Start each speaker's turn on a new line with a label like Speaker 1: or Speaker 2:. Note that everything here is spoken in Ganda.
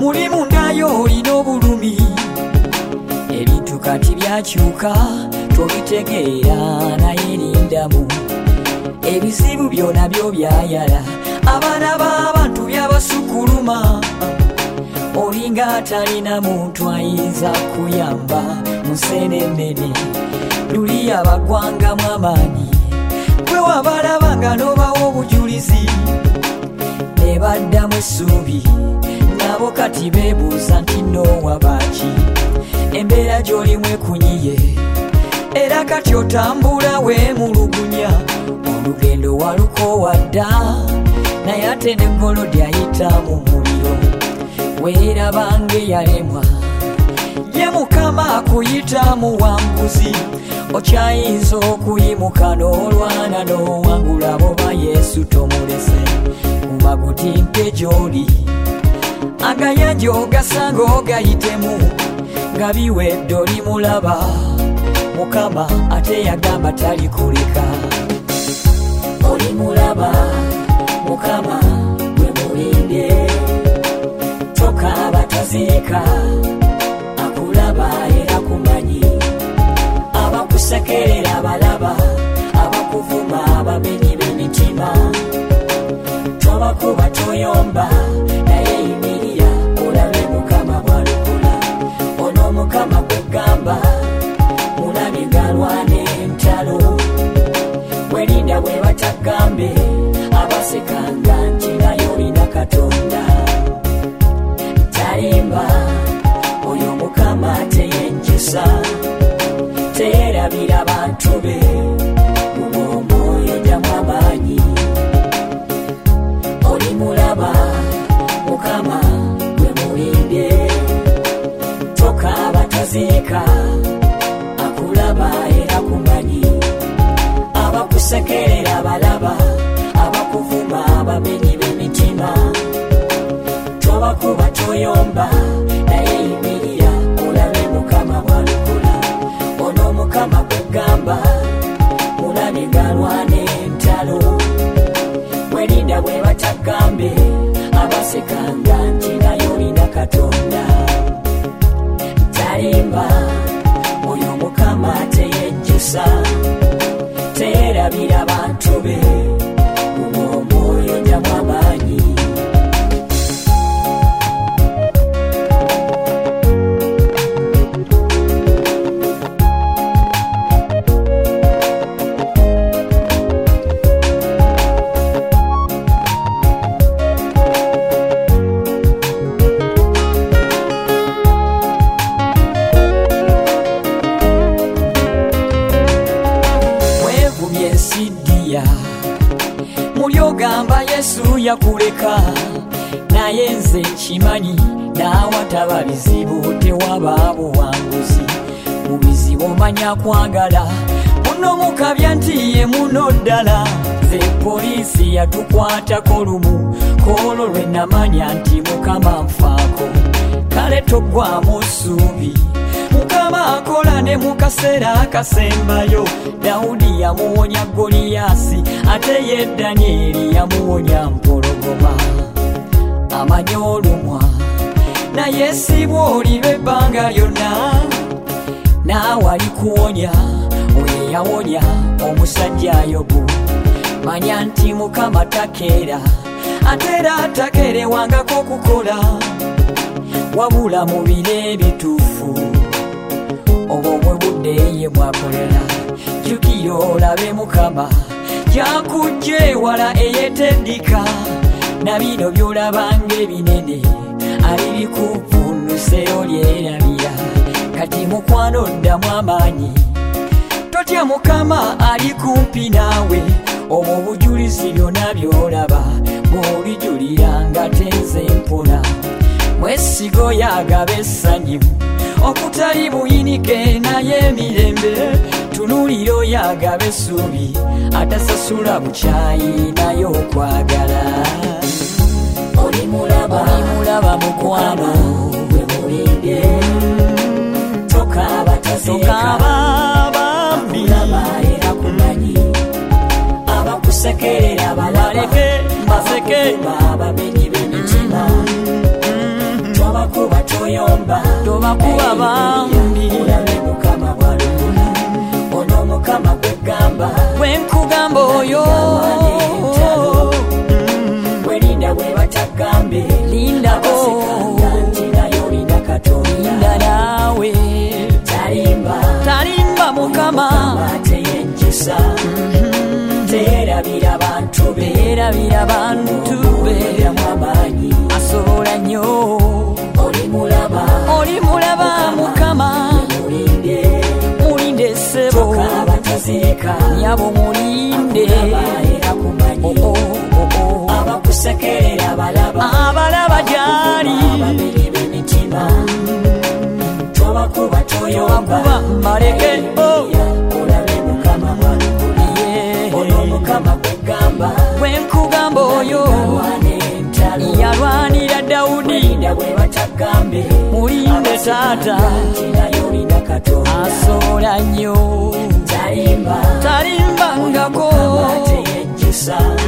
Speaker 1: muli mundayo olina obulumi ebintu kati byakyuka tobitegeera naye lindamu ebizibu byona byo byayala abaana b'abantu byabasukuluma olinga atalina muntu ayinza kuyamba musenenene luli abagwangamu amaanyi bwe wabalabanga n'obawa obujulizi ne baddamu essuubi nabo kati beebuuza nti noowa baaki embeera gy'olimu ekunyiye era kati otambula weemulugunya olugendo walukoowa dda naye ate n'eggolodi ayita mu muliro weerabange yalemwa ye Mukama akuyita muwanguzi okyayinza okuyimuka n'olwana n'owangula boba Yesu tomulese mumagutimpe gy'oli agayanja ogasanga ogayitemu nga biwedde olimulaba Mukama ate yagamba talikuleka olimulaba Mukama gwe mulinde tokaaba tazirika akulaba era kumanyi abakusekerera balaba abakuvuma abamenyi b'emitima tobakuba toyomba naye yimirira olabe Mukama bw'alikola ono Mukama gwegamba mulabe galwana entalo welinda bwe batagambe abasekanga nti naye olina Katonda talimba oyo Mukama teyenjusa teerabira bantu be omwoyo ddamu amaanyi olimulaba Mukama gwe mulinde tokaaba tazirika akulaba era kumanyi abakusekerera balaba abakuvuma abamenyi b'emitima tobakuba toyomba naye yimirira olabe Mukama bw'alikola ono Mukama gwegamba mulabe galwana entalo welinda bwe batagambe abasekanga nti naye olina Katonda talimba oyo Mukama teyenjusa teerabira bantu be omwoyo ddamu amaanyi mulyogamba Yesu yakuleka naye nze kimanyi naawataba bizibu tewaba buwanguzi mu bizibu omanya kwagala muno mukabya nti ye muno ddala nze poliisi yatukwatako lumu koolo lwe namanya nti Mukama nfaako kale toggwamu ssuubi Mukama akola ne mu kaseera akasembayo Dawudi yamuwonya Goliyasi ate ye Danyeri yamuwonya mpologoma amanya olumwa naye si bw'oliba ebbanga lyonna naawe alikuwonya oyo yawonya omusajja Yobu manya nti Mukama takeera ate era takeerewangako okukola wabula mu biro ebituufu obwo bwe budde ye bwakolera jjukira olabe Mukama gy'akujja ewala eyeteddika na bino by'olabanga ebinene alibikuvvuunuse olyerabira kati mukwano ddamu amaanyi totya Mukama ali kumpi naawe obwo bujulizi byonna by'olaba bw'obijulira nga tenze mpona mwesigo yagaba essanyu okutali buyinike naye emirembe tunuliro yagaba essuubi atasasula bukyayi naye okwagala olimulaba mukwano gwe mulinde tokaaba tazirika bambi era kumanyi abakusekerera baleke baseke abamenyi b'emitima toyomba
Speaker 2: tobakuba bambi
Speaker 1: olabe mukama bwalula ono mukama gwegamba
Speaker 2: bwenkugamba oyo
Speaker 1: welinda bwe batagambe
Speaker 2: lindako
Speaker 1: nti nayo linda katonda
Speaker 2: linda nawe talimba mukama
Speaker 1: teyenjisa teerabira bantu
Speaker 2: beerabira bantu be
Speaker 1: amaanyi
Speaker 2: asobola nnyo olimulaba mukama mulinde ssebo nyabo mulinde
Speaker 1: abakusekerera
Speaker 2: abalaba gyali
Speaker 1: tobakuba toyomba
Speaker 2: maleke
Speaker 1: olabe mukama bwalukuli ono mukama gwegamba
Speaker 2: bwenkugamba oyo yalwanira Dawudi
Speaker 1: bwe batagambe
Speaker 2: mulinde taata
Speaker 1: nayo linda katonda
Speaker 2: asobola nnyo
Speaker 1: talimbangako
Speaker 2: talimbangako
Speaker 1: teyejjusa